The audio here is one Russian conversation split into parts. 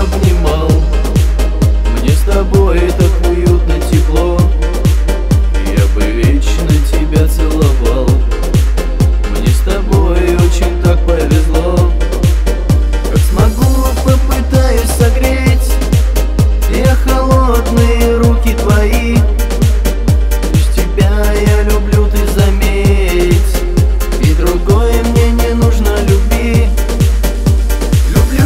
обнимал. Мне с тобой так уютно, тепло, я бы вечно тебя целовал. Мне с тобой очень так повезло. Как смогу, попытаюсь согреть я холодные руки твои. Лишь тебя я люблю, ты заметь, и другое мне не нужно любви. Люблю,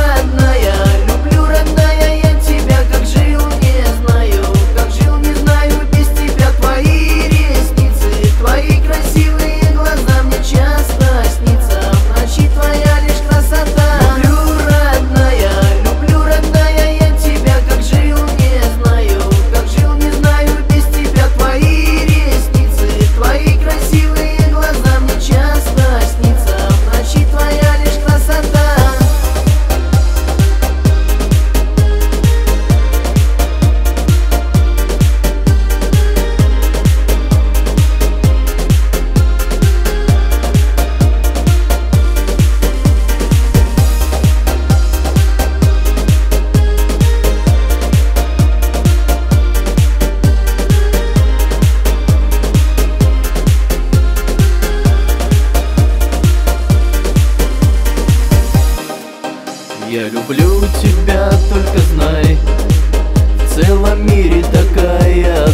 родная, я тебя как жил, не знаю, без тебя. Твои ресницы, твои красивые глаза мне часто снится, в ночи твоя лишь красота. Люблю, родная, я тебя как жил, не знаю, без тебя. Твои ресницы, твои красивые глаза мне часто снится, в ночи твоя лишь красота. Я люблю тебя, только знай, в целом мире такая